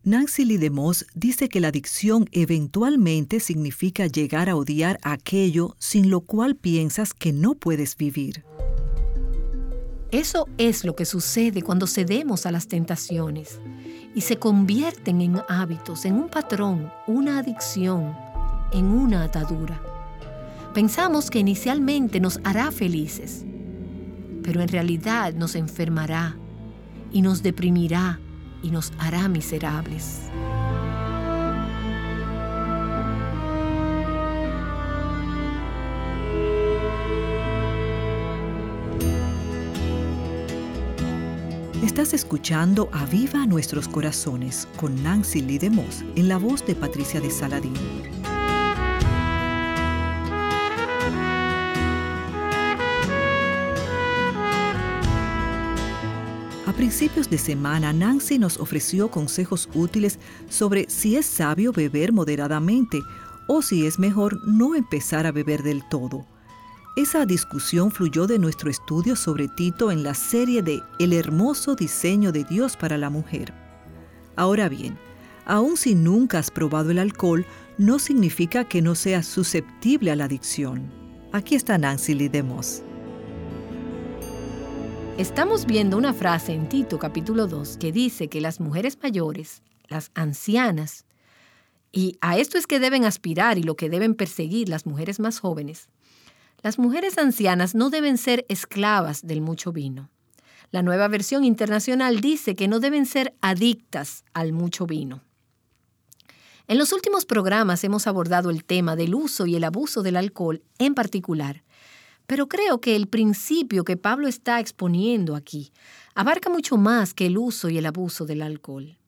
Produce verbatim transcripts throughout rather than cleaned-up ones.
Nancy Lee DeMoss dice que la adicción eventualmente significa llegar a odiar aquello sin lo cual piensas que no puedes vivir. Eso es lo que sucede cuando cedemos a las tentaciones y se convierten en hábitos, en un patrón, una adicción, en una atadura. Pensamos que inicialmente nos hará felices, pero en realidad nos enfermará y nos deprimirá y nos hará miserables. Estás escuchando Aviva Nuestros Corazones con Nancy Lee DeMoss en la voz de Patricia de Saladín. A principios de semana, Nancy nos ofreció consejos útiles sobre si es sabio beber moderadamente o si es mejor no empezar a beber del todo. Esa discusión fluyó de nuestro estudio sobre Tito en la serie de El hermoso diseño de Dios para la mujer. Ahora bien, aun si nunca has probado el alcohol, no significa que no seas susceptible a la adicción. Aquí está Nancy Lee DeMoss. Estamos viendo una frase en Tito capítulo dos que dice que las mujeres mayores, las ancianas, y a esto es que deben aspirar y lo que deben perseguir las mujeres más jóvenes, las mujeres ancianas no deben ser esclavas del mucho vino. La Nueva Versión Internacional dice que no deben ser adictas al mucho vino. En los últimos programas hemos abordado el tema del uso y el abuso del alcohol en particular. Pero creo que el principio que Pablo está exponiendo aquí abarca mucho más que el uso y el abuso del alcohol.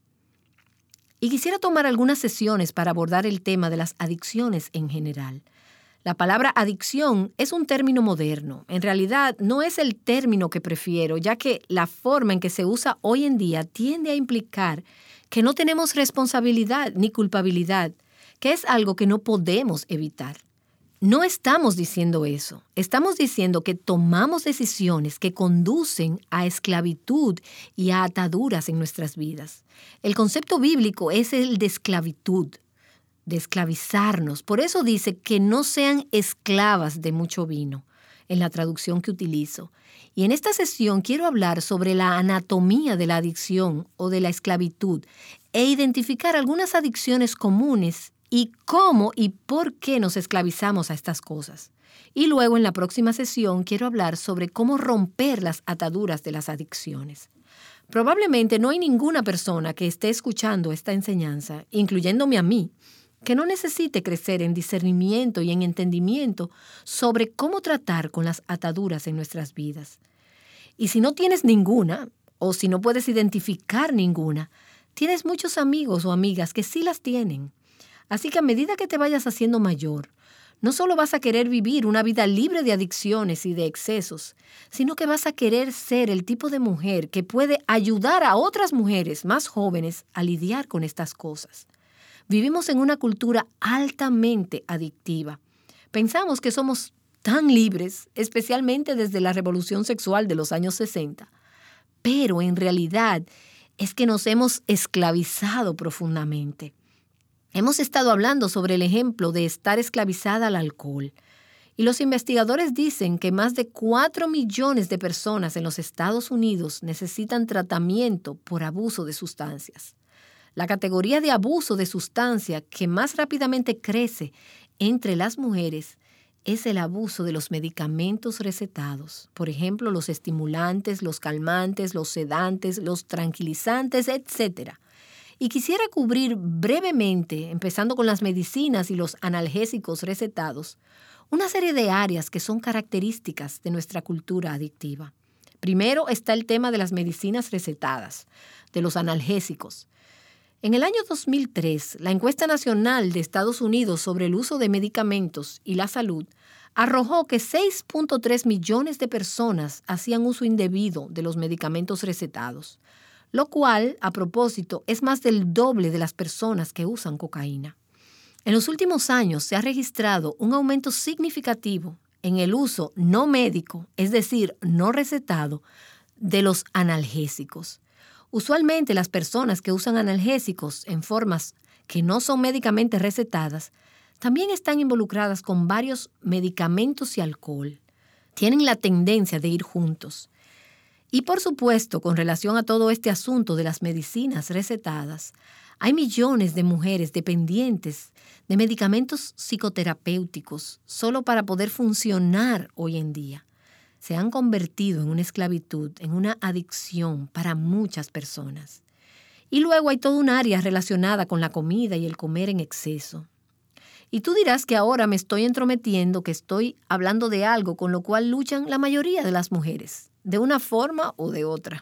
Y quisiera tomar algunas sesiones para abordar el tema de las adicciones en general. La palabra adicción es un término moderno. En realidad no es el término que prefiero, ya que la forma en que se usa hoy en día tiende a implicar que no tenemos responsabilidad ni culpabilidad, que es algo que no podemos evitar. No estamos diciendo eso. Estamos diciendo que tomamos decisiones que conducen a esclavitud y a ataduras en nuestras vidas. El concepto bíblico es el de esclavitud, de esclavizarnos. Por eso dice que no sean esclavas de mucho vino, en la traducción que utilizo. Y en esta sesión quiero hablar sobre la anatomía de la adicción o de la esclavitud e identificar algunas adicciones comunes y cómo y por qué nos esclavizamos a estas cosas. Y luego en la próxima sesión quiero hablar sobre cómo romper las ataduras de las adicciones. Probablemente no hay ninguna persona que esté escuchando esta enseñanza, incluyéndome a mí, que no necesite crecer en discernimiento y en entendimiento sobre cómo tratar con las ataduras en nuestras vidas. Y si no tienes ninguna, o si no puedes identificar ninguna, tienes muchos amigos o amigas que sí las tienen. Así que a medida que te vayas haciendo mayor, no solo vas a querer vivir una vida libre de adicciones y de excesos, sino que vas a querer ser el tipo de mujer que puede ayudar a otras mujeres más jóvenes a lidiar con estas cosas. Vivimos en una cultura altamente adictiva. Pensamos que somos tan libres, especialmente desde la revolución sexual de los años sesenta, pero en realidad es que nos hemos esclavizado profundamente. Hemos estado hablando sobre el ejemplo de estar esclavizada al alcohol. Y los investigadores dicen que más de cuatro millones de personas en los Estados Unidos necesitan tratamiento por abuso de sustancias. La categoría de abuso de sustancia que más rápidamente crece entre las mujeres es el abuso de los medicamentos recetados. Por ejemplo, los estimulantes, los calmantes, los sedantes, los tranquilizantes, etcétera. Y quisiera cubrir brevemente, empezando con las medicinas y los analgésicos recetados, una serie de áreas que son características de nuestra cultura adictiva. Primero está el tema de las medicinas recetadas, de los analgésicos. En el año dos mil tres, la encuesta nacional de Estados Unidos sobre el uso de medicamentos y la salud arrojó que seis punto tres millones de personas hacían uso indebido de los medicamentos recetados, lo cual, a propósito, es más del doble de las personas que usan cocaína. En los últimos años se ha registrado un aumento significativo en el uso no médico, es decir, no recetado, de los analgésicos. Usualmente las personas que usan analgésicos en formas que no son médicamente recetadas también están involucradas con varios medicamentos y alcohol. Tienen la tendencia de ir juntos. Y por supuesto, con relación a todo este asunto de las medicinas recetadas, hay millones de mujeres dependientes de medicamentos psicoterapéuticos solo para poder funcionar hoy en día. Se han convertido en una esclavitud, en una adicción para muchas personas. Y luego hay toda un área relacionada con la comida y el comer en exceso. Y tú dirás que ahora me estoy entrometiendo, que estoy hablando de algo con lo cual luchan la mayoría de las mujeres, de una forma o de otra.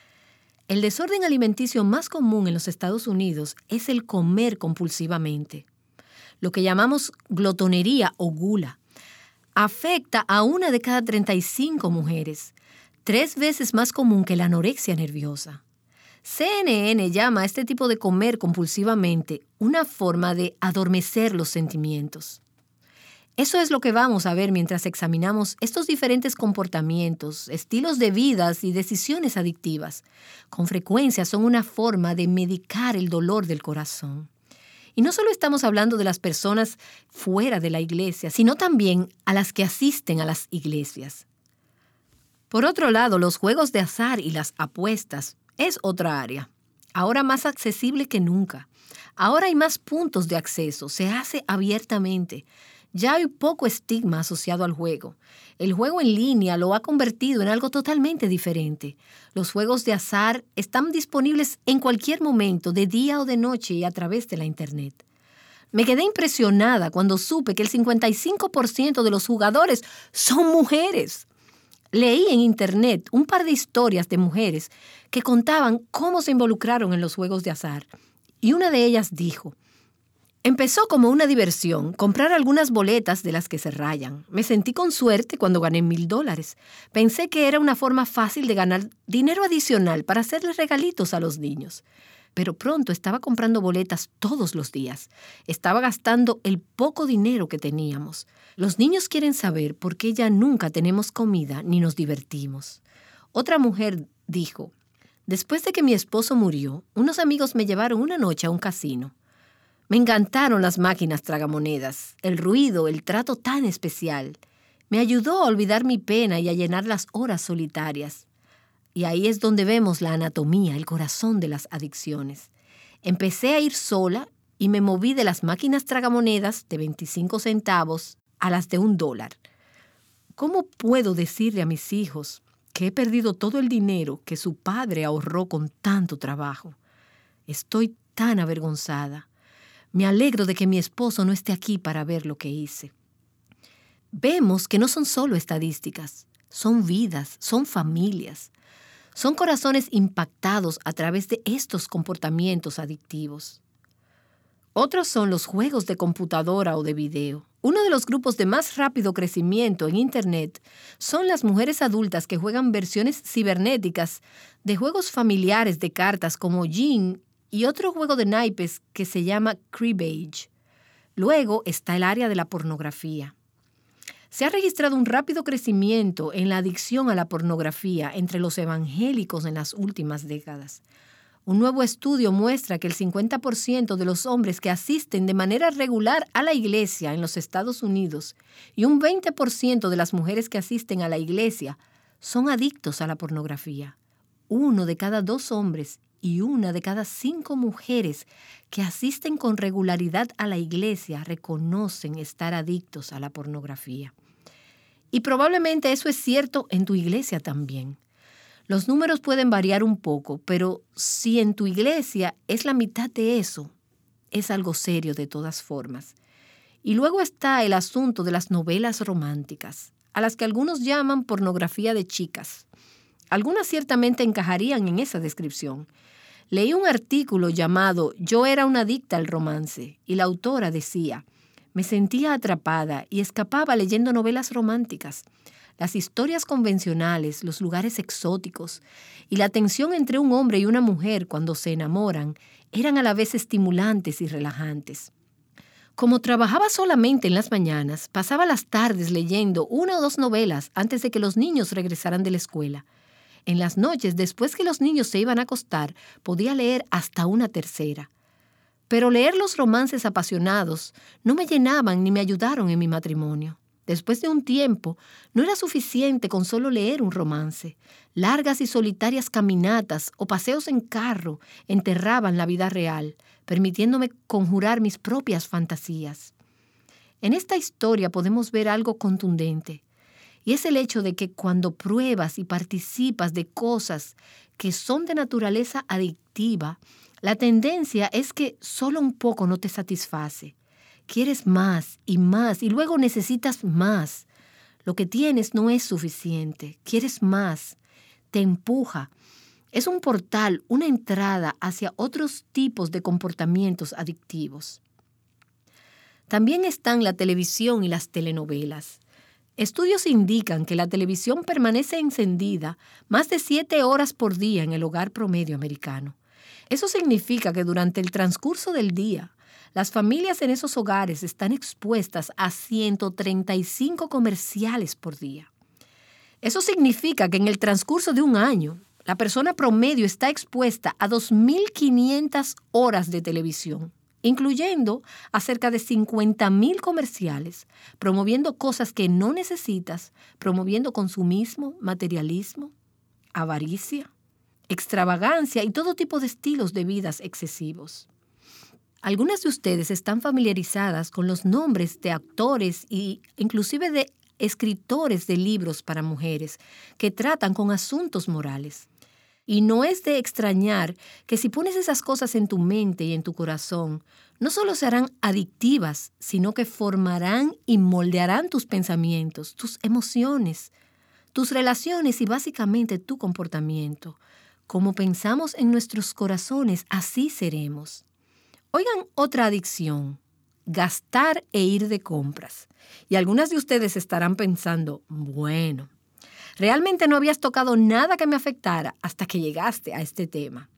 El desorden alimenticio más común en los Estados Unidos es el comer compulsivamente. Lo que llamamos glotonería o gula afecta a una de cada treinta y cinco mujeres, tres veces más común que la anorexia nerviosa. C N N llama a este tipo de comer compulsivamente una forma de adormecer los sentimientos. Eso es lo que vamos a ver mientras examinamos estos diferentes comportamientos, estilos de vida y decisiones adictivas. Con frecuencia son una forma de medicar el dolor del corazón. Y no solo estamos hablando de las personas fuera de la iglesia, sino también a las que asisten a las iglesias. Por otro lado, los juegos de azar y las apuestas es otra área, ahora más accesible que nunca. Ahora hay más puntos de acceso, se hace abiertamente. Ya hay poco estigma asociado al juego. El juego en línea lo ha convertido en algo totalmente diferente. Los juegos de azar están disponibles en cualquier momento, de día o de noche y a través de la internet. Me quedé impresionada cuando supe que el cincuenta y cinco por ciento de los jugadores son mujeres. Leí en internet un par de historias de mujeres que contaban cómo se involucraron en los juegos de azar. Y una de ellas dijo: empezó como una diversión, comprar algunas boletas de las que se rayan. Me sentí con suerte cuando gané mil dólares. Pensé que era una forma fácil de ganar dinero adicional para hacerles regalitos a los niños. Pero pronto estaba comprando boletas todos los días. Estaba gastando el poco dinero que teníamos. Los niños quieren saber por qué ya nunca tenemos comida ni nos divertimos. Otra mujer dijo: después de que mi esposo murió, unos amigos me llevaron una noche a un casino. Me encantaron las máquinas tragamonedas, el ruido, el trato tan especial. Me ayudó a olvidar mi pena y a llenar las horas solitarias. Y ahí es donde vemos la anatomía, el corazón de las adicciones. Empecé a ir sola y me moví de las máquinas tragamonedas de veinticinco centavos a las de un dólar. ¿Cómo puedo decirle a mis hijos que he perdido todo el dinero que su padre ahorró con tanto trabajo? Estoy tan avergonzada. Me alegro de que mi esposo no esté aquí para ver lo que hice. Vemos que no son solo estadísticas, son vidas, son familias. Son corazones impactados a través de estos comportamientos adictivos. Otros son los juegos de computadora o de video. Uno de los grupos de más rápido crecimiento en Internet son las mujeres adultas que juegan versiones cibernéticas de juegos familiares de cartas como Gin y otro juego de naipes que se llama Cribbage. Luego está el área de la pornografía. Se ha registrado un rápido crecimiento en la adicción a la pornografía entre los evangélicos en las últimas décadas. Un nuevo estudio muestra que el cincuenta por ciento de los hombres que asisten de manera regular a la iglesia en los Estados Unidos y un veinte por ciento de las mujeres que asisten a la iglesia son adictos a la pornografía. Uno de cada dos hombres y una de cada cinco mujeres que asisten con regularidad a la iglesia reconocen estar adictos a la pornografía. Y probablemente eso es cierto en tu iglesia también. Los números pueden variar un poco, pero si en tu iglesia es la mitad de eso, es algo serio de todas formas. Y luego está el asunto de las novelas románticas, a las que algunos llaman pornografía de chicas. Algunas ciertamente encajarían en esa descripción. Leí un artículo llamado Yo era una adicta al romance, y la autora decía: me sentía atrapada y escapaba leyendo novelas románticas. Las historias convencionales, los lugares exóticos y la tensión entre un hombre y una mujer cuando se enamoran eran a la vez estimulantes y relajantes. Como trabajaba solamente en las mañanas, pasaba las tardes leyendo una o dos novelas antes de que los niños regresaran de la escuela. En las noches, después que los niños se iban a acostar, podía leer hasta una tercera. Pero leer los romances apasionados no me llenaban ni me ayudaron en mi matrimonio. Después de un tiempo, no era suficiente con solo leer un romance. Largas y solitarias caminatas o paseos en carro enterraban la vida real, permitiéndome conjurar mis propias fantasías. En esta historia podemos ver algo contundente, y es el hecho de que cuando pruebas y participas de cosas que son de naturaleza adictiva, la tendencia es que solo un poco no te satisface. Quieres más y más y luego necesitas más. Lo que tienes no es suficiente. Quieres más. Te empuja. Es un portal, una entrada hacia otros tipos de comportamientos adictivos. También están la televisión y las telenovelas. Estudios indican que la televisión permanece encendida más de siete horas por día en el hogar promedio americano. Eso significa que durante el transcurso del día, las familias en esos hogares están expuestas a ciento treinta y cinco comerciales por día. Eso significa que en el transcurso de un año, la persona promedio está expuesta a dos mil quinientas horas de televisión, incluyendo a cerca de cincuenta mil comerciales, promoviendo cosas que no necesitas, promoviendo consumismo, materialismo, avaricia, extravagancia y todo tipo de estilos de vidas excesivos. Algunas de ustedes están familiarizadas con los nombres de actores e inclusive de escritores de libros para mujeres que tratan con asuntos morales. Y no es de extrañar que si pones esas cosas en tu mente y en tu corazón, no solo serán adictivas, sino que formarán y moldearán tus pensamientos, tus emociones, tus relaciones y básicamente tu comportamiento. Como pensamos en nuestros corazones, así seremos. Oigan otra adicción, gastar e ir de compras. Y algunas de ustedes estarán pensando, bueno, realmente no habías tocado nada que me afectara hasta que llegaste a este tema.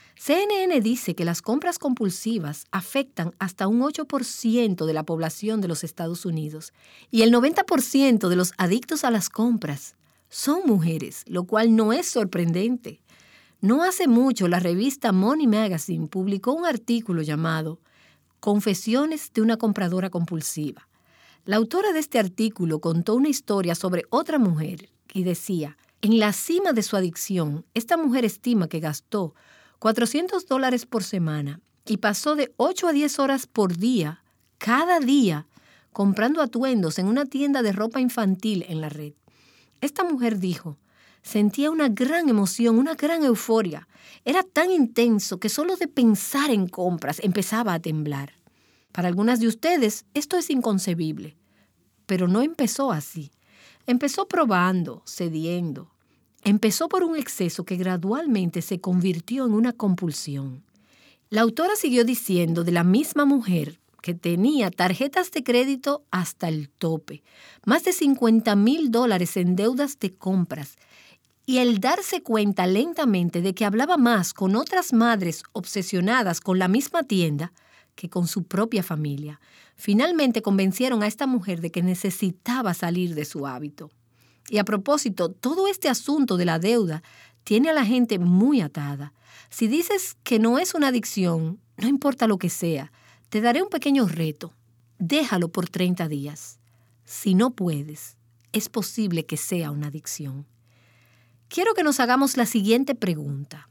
C N N dice que las compras compulsivas afectan hasta un ocho por ciento de la población de los Estados Unidos y el noventa por ciento de los adictos a las compras son mujeres, lo cual no es sorprendente. No hace mucho, la revista Money Magazine publicó un artículo llamado Confesiones de una compradora compulsiva. La autora de este artículo contó una historia sobre otra mujer y decía, en la cima de su adicción, esta mujer estima que gastó cuatrocientos dólares por semana y pasó de ocho a diez horas por día, cada día, comprando atuendos en una tienda de ropa infantil en la red. Esta mujer dijo, sentía una gran emoción, una gran euforia. Era tan intenso que solo de pensar en compras empezaba a temblar. Para algunas de ustedes esto es inconcebible, pero no empezó así. Empezó probando, cediendo. Empezó por un exceso que gradualmente se convirtió en una compulsión. La autora siguió diciendo de la misma mujer que tenía tarjetas de crédito hasta el tope, más de cincuenta mil dólares en deudas de compras, y el darse cuenta lentamente de que hablaba más con otras madres obsesionadas con la misma tienda que con su propia familia, finalmente convencieron a esta mujer de que necesitaba salir de su hábito. Y a propósito, todo este asunto de la deuda tiene a la gente muy atada. Si dices que no es una adicción, no importa lo que sea, te daré un pequeño reto. Déjalo por treinta días. Si no puedes, es posible que sea una adicción. Quiero que nos hagamos la siguiente pregunta.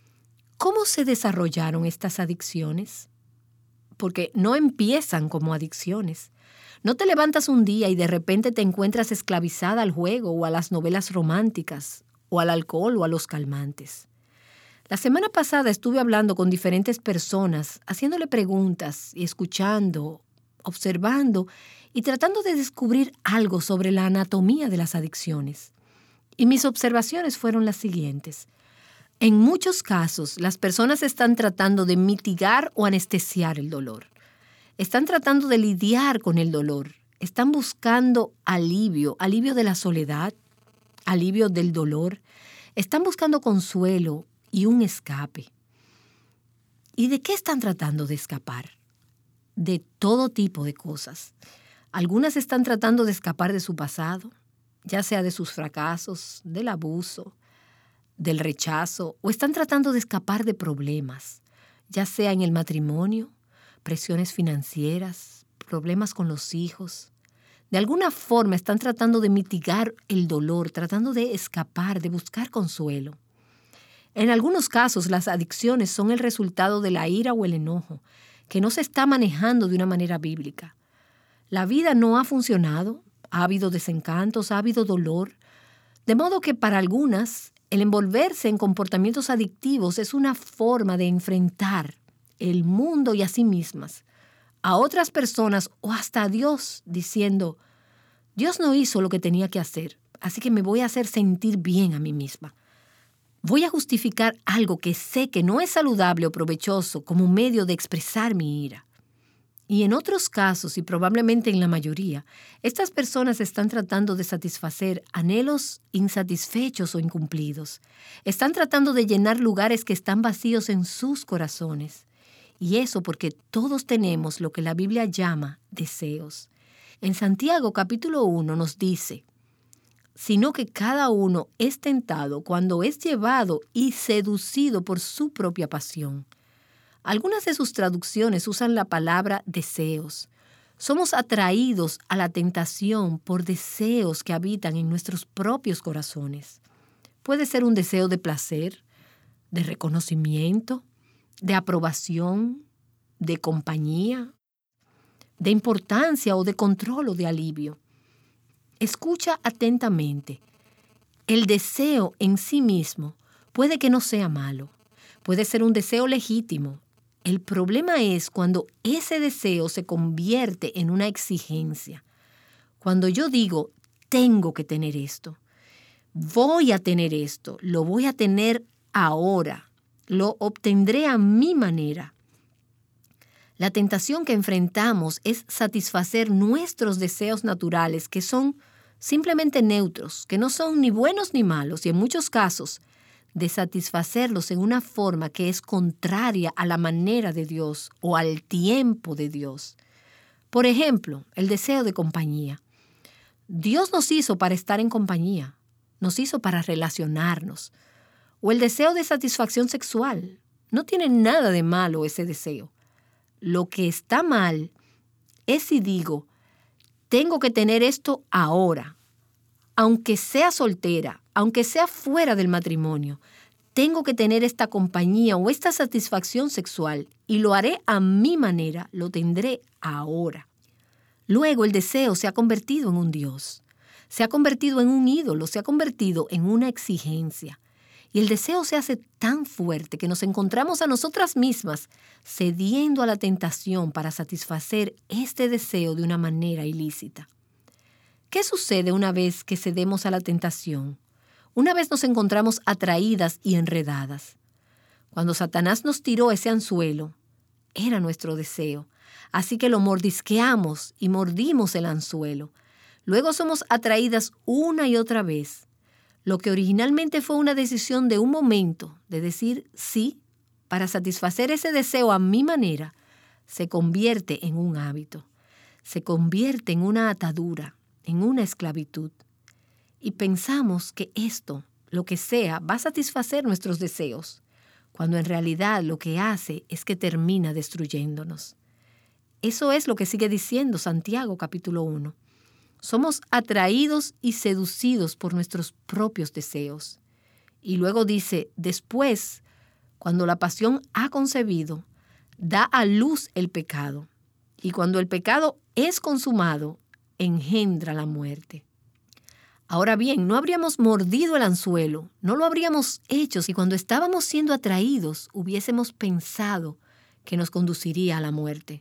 ¿Cómo se desarrollaron estas adicciones? Porque no empiezan como adicciones. No te levantas un día y de repente te encuentras esclavizada al juego o a las novelas románticas, o al alcohol o a los calmantes. La semana pasada estuve hablando con diferentes personas, haciéndole preguntas y escuchando, observando y tratando de descubrir algo sobre la anatomía de las adicciones. Y mis observaciones fueron las siguientes. En muchos casos, las personas están tratando de mitigar o anestesiar el dolor. Están tratando de lidiar con el dolor. Están buscando alivio, alivio de la soledad, alivio del dolor. Están buscando consuelo y un escape. ¿Y de qué están tratando de escapar? De todo tipo de cosas. Algunas están tratando de escapar de su pasado, ya sea de sus fracasos, del abuso, del rechazo o están tratando de escapar de problemas, ya sea en el matrimonio, presiones financieras, problemas con los hijos. De alguna forma están tratando de mitigar el dolor, tratando de escapar, de buscar consuelo. En algunos casos, las adicciones son el resultado de la ira o el enojo, que no se está manejando de una manera bíblica. La vida no ha funcionado, ha habido desencantos, ha habido dolor, de modo que para algunas, el envolverse en comportamientos adictivos es una forma de enfrentar el mundo y a sí mismas, a otras personas o hasta a Dios, diciendo, Dios no hizo lo que tenía que hacer, así que me voy a hacer sentir bien a mí misma. Voy a justificar algo que sé que no es saludable o provechoso como un medio de expresar mi ira. Y en otros casos, y probablemente en la mayoría, estas personas están tratando de satisfacer anhelos insatisfechos o incumplidos. Están tratando de llenar lugares que están vacíos en sus corazones. Y eso porque todos tenemos lo que la Biblia llama deseos. En Santiago capítulo uno nos dice, sino que cada uno es tentado cuando es llevado y seducido por su propia pasión. Algunas de sus traducciones usan la palabra deseos. Somos atraídos a la tentación por deseos que habitan en nuestros propios corazones. Puede ser un deseo de placer, de reconocimiento, de aprobación, de compañía, de importancia o de control o de alivio. Escucha atentamente. El deseo en sí mismo puede que no sea malo. Puede ser un deseo legítimo. El problema es cuando ese deseo se convierte en una exigencia. Cuando yo digo, tengo que tener esto, voy a tener esto, lo voy a tener ahora, lo obtendré a mi manera. La tentación que enfrentamos es satisfacer nuestros deseos naturales, que son simplemente neutros, que no son ni buenos ni malos, y en muchos casos, de satisfacerlos en una forma que es contraria a la manera de Dios o al tiempo de Dios. Por ejemplo, el deseo de compañía. Dios nos hizo para estar en compañía, nos hizo para relacionarnos. O el deseo de satisfacción sexual. No tiene nada de malo ese deseo. Lo que está mal es si digo, tengo que tener esto ahora, aunque sea soltera, aunque sea fuera del matrimonio, tengo que tener esta compañía o esta satisfacción sexual y lo haré a mi manera, lo tendré ahora. Luego el deseo se ha convertido en un Dios, se ha convertido en un ídolo, se ha convertido en una exigencia. Y el deseo se hace tan fuerte que nos encontramos a nosotras mismas cediendo a la tentación para satisfacer este deseo de una manera ilícita. ¿Qué sucede una vez que cedemos a la tentación? Una vez nos encontramos atraídas y enredadas. Cuando Satanás nos tiró ese anzuelo, era nuestro deseo. Así que lo mordisqueamos y mordimos el anzuelo. Luego somos atraídas una y otra vez. Lo que originalmente fue una decisión de un momento, de decir sí, para satisfacer ese deseo a mi manera, se convierte en un hábito, se convierte en una atadura, en una esclavitud. Y pensamos que esto, lo que sea, va a satisfacer nuestros deseos, cuando en realidad lo que hace es que termina destruyéndonos. Eso es lo que sigue diciendo Santiago capítulo uno. Somos atraídos y seducidos por nuestros propios deseos. Y luego dice, después, cuando la pasión ha concebido, da a luz el pecado. Y cuando el pecado es consumado, engendra la muerte. Ahora bien, no habríamos mordido el anzuelo, no lo habríamos hecho si cuando estábamos siendo atraídos hubiésemos pensado que nos conduciría a la muerte.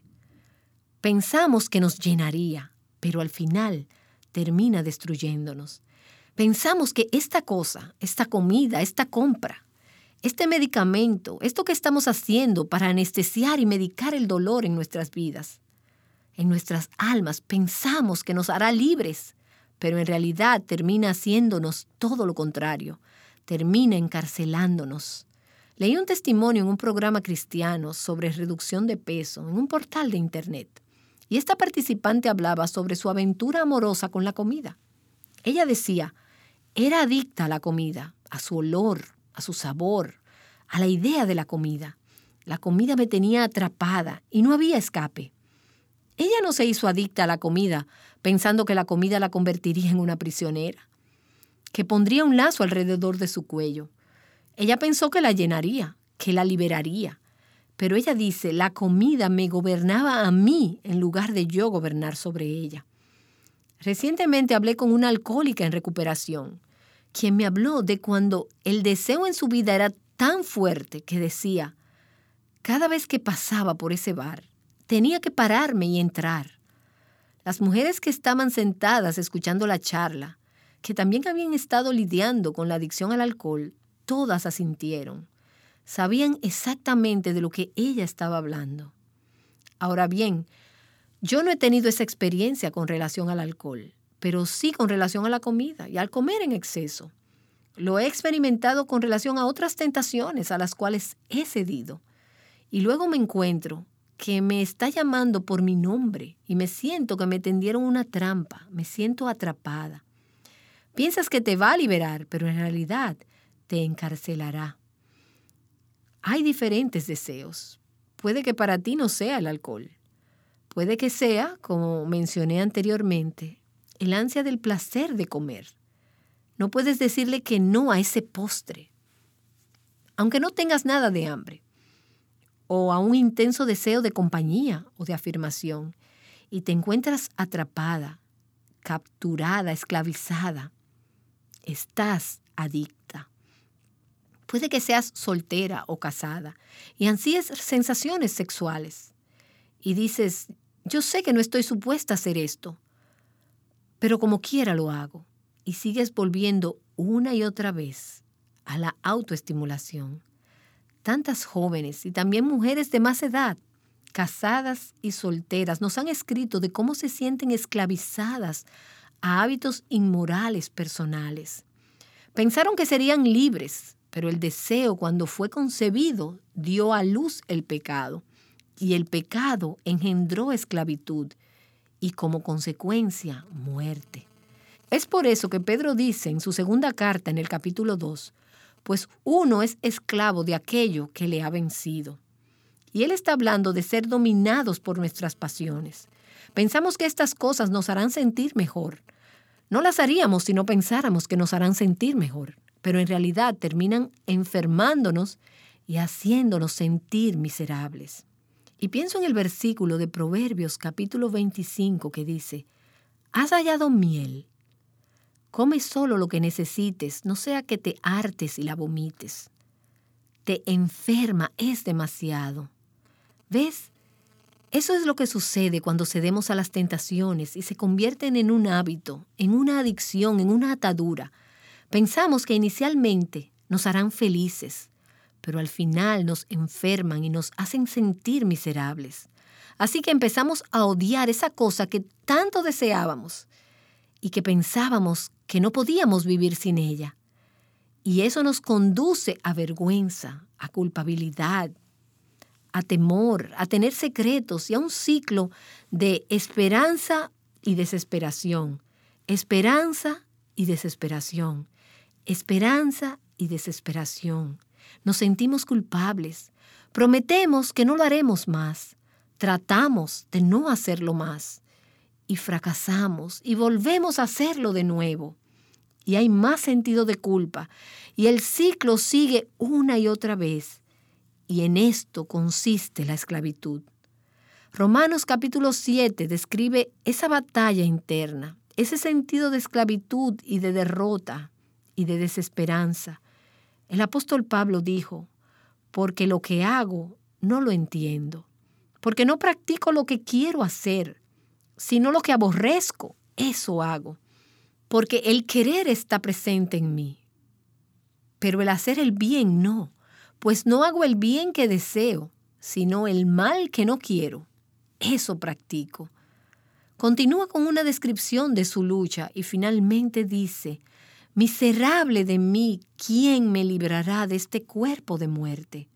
Pensamos que nos llenaría, pero al final termina destruyéndonos. Pensamos que esta cosa, esta comida, esta compra, este medicamento, esto que estamos haciendo para anestesiar y medicar el dolor en nuestras vidas, en nuestras almas, pensamos que nos hará libres, pero en realidad termina haciéndonos todo lo contrario, termina encarcelándonos. Leí un testimonio en un programa cristiano sobre reducción de peso en un portal de internet. Y esta participante hablaba sobre su aventura amorosa con la comida. Ella decía, era adicta a la comida, a su olor, a su sabor, a la idea de la comida. La comida me tenía atrapada y no había escape. Ella no se hizo adicta a la comida pensando que la comida la convertiría en una prisionera, que pondría un lazo alrededor de su cuello. Ella pensó que la llenaría, que la liberaría. Pero ella dice, la comida me gobernaba a mí en lugar de yo gobernar sobre ella. Recientemente hablé con una alcohólica en recuperación, quien me habló de cuando el deseo en su vida era tan fuerte que decía, cada vez que pasaba por ese bar, tenía que pararme y entrar. Las mujeres que estaban sentadas escuchando la charla, que también habían estado lidiando con la adicción al alcohol, todas asintieron. Sabían exactamente de lo que ella estaba hablando. Ahora bien, yo no he tenido esa experiencia con relación al alcohol, pero sí con relación a la comida y al comer en exceso. Lo he experimentado con relación a otras tentaciones a las cuales he cedido. Y luego me encuentro que me está llamando por mi nombre y me siento que me tendieron una trampa, me siento atrapada. Piensas que te va a liberar, pero en realidad te encarcelará. Hay diferentes deseos. Puede que para ti no sea el alcohol. Puede que sea, como mencioné anteriormente, el ansia del placer de comer. No puedes decirle que no a ese postre, aunque no tengas nada de hambre, o a un intenso deseo de compañía o de afirmación, y te encuentras atrapada, capturada, esclavizada. Estás adicta. Puede que seas soltera o casada y ansíes sensaciones sexuales. Y dices, yo sé que no estoy supuesta a hacer esto, pero como quiera lo hago. Y sigues volviendo una y otra vez a la autoestimulación. Tantas jóvenes y también mujeres de más edad, casadas y solteras, nos han escrito de cómo se sienten esclavizadas a hábitos inmorales personales. Pensaron que serían libres, pero el deseo, cuando fue concebido, dio a luz el pecado. Y el pecado engendró esclavitud y, como consecuencia, muerte. Es por eso que Pedro dice en su segunda carta, en el capítulo dos, pues uno es esclavo de aquello que le ha vencido. Y él está hablando de ser dominados por nuestras pasiones. Pensamos que estas cosas nos harán sentir mejor. No las haríamos si no pensáramos que nos harán sentir mejor, pero en realidad terminan enfermándonos y haciéndonos sentir miserables. Y pienso en el versículo de Proverbios capítulo veinticinco que dice, ¿has hallado miel? Come solo lo que necesites, no sea que te hartes y la vomites. Te enferma, es demasiado. ¿Ves? Eso es lo que sucede cuando cedemos a las tentaciones y se convierten en un hábito, en una adicción, en una atadura. Pensamos que inicialmente nos harán felices, pero al final nos enferman y nos hacen sentir miserables. Así que empezamos a odiar esa cosa que tanto deseábamos y que pensábamos que no podíamos vivir sin ella. Y eso nos conduce a vergüenza, a culpabilidad, a temor, a tener secretos y a un ciclo de esperanza y desesperación. Esperanza y desesperación. Esperanza y desesperación. Nos sentimos culpables. Prometemos que no lo haremos más. Tratamos de no hacerlo más. Y fracasamos y volvemos a hacerlo de nuevo. Y hay más sentido de culpa. Y el ciclo sigue una y otra vez. Y en esto consiste la esclavitud. Romanos capítulo siete describe esa batalla interna, ese sentido de esclavitud y de derrota y de desesperanza. El apóstol Pablo dijo, porque lo que hago no lo entiendo, porque no practico lo que quiero hacer, sino lo que aborrezco, eso hago. Porque el querer está presente en mí, pero el hacer el bien no, pues no hago el bien que deseo, sino el mal que no quiero, eso practico. Continúa con una descripción de su lucha y finalmente dice, miserable de mí, ¿quién me librará de este cuerpo de muerte?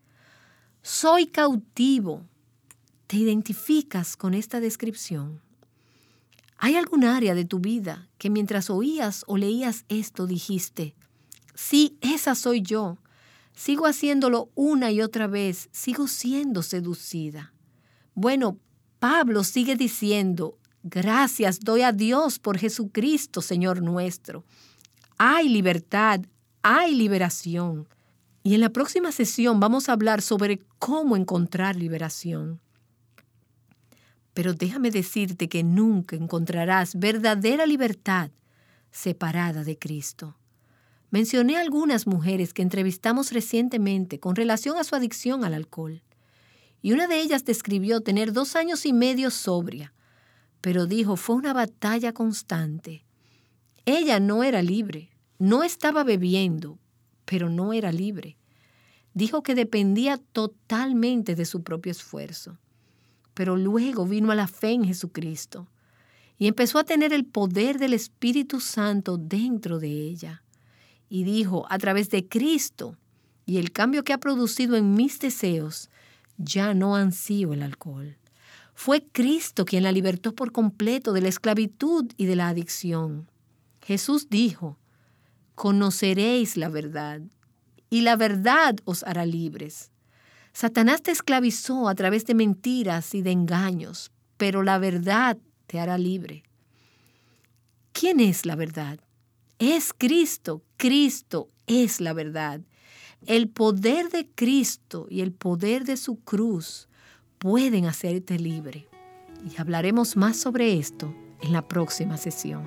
Soy cautivo. ¿Te identificas con esta descripción? ¿Hay algún área de tu vida que mientras oías o leías esto dijiste, sí, esa soy yo, Sigo haciéndolo una y otra vez. Sigo siendo seducida. Bueno, Pablo sigue diciendo, gracias doy a Dios por Jesucristo, Señor nuestro. Hay libertad, hay liberación. Y en la próxima sesión vamos a hablar sobre cómo encontrar liberación. Pero déjame decirte que nunca encontrarás verdadera libertad separada de Cristo. Mencioné algunas mujeres que entrevistamos recientemente con relación a su adicción al alcohol. Y una de ellas describió tener dos años y medio sobria, pero dijo fue una batalla constante. Ella no era libre, no estaba bebiendo, pero no era libre. Dijo que dependía totalmente de su propio esfuerzo. Pero luego vino a la fe en Jesucristo y empezó a tener el poder del Espíritu Santo dentro de ella. Y dijo, a través de Cristo y el cambio que ha producido en mis deseos, ya no ansío el alcohol. Fue Cristo quien la libertó por completo de la esclavitud y de la adicción. Jesús dijo, conoceréis la verdad y la verdad os hará libres. Satanás te esclavizó a través de mentiras y de engaños, pero la verdad te hará libre. ¿Quién es la verdad? Es Cristo. Cristo es la verdad. El poder de Cristo y el poder de su cruz pueden hacerte libre. Y hablaremos más sobre esto en la próxima sesión.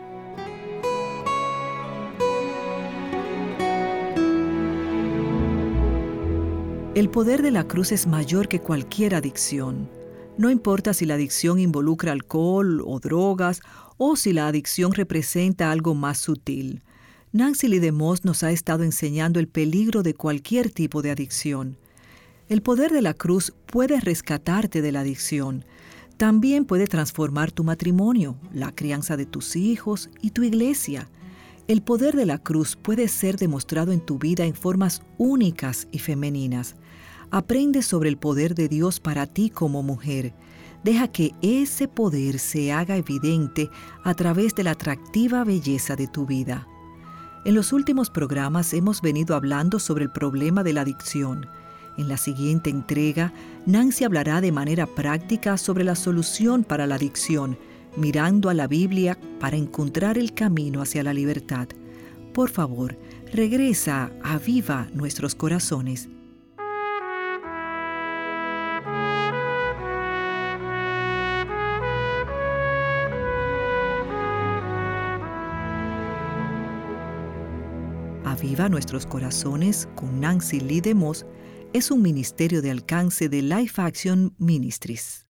El poder de la cruz es mayor que cualquier adicción. No importa si la adicción involucra alcohol o drogas o si la adicción representa algo más sutil. Nancy Lee DeMoss nos ha estado enseñando el peligro de cualquier tipo de adicción. El poder de la cruz puede rescatarte de la adicción. También puede transformar tu matrimonio, la crianza de tus hijos y tu iglesia. El poder de la cruz puede ser demostrado en tu vida en formas únicas y femeninas. Aprende sobre el poder de Dios para ti como mujer. Deja que ese poder se haga evidente a través de la atractiva belleza de tu vida. En los últimos programas hemos venido hablando sobre el problema de la adicción. En la siguiente entrega, Nancy hablará de manera práctica sobre la solución para la adicción, mirando a la Biblia para encontrar el camino hacia la libertad. Por favor, regresa a Viva Nuestros Corazones. Aviva Nuestros Corazones con Nancy Lee DeMoss es un ministerio de alcance de Life Action Ministries.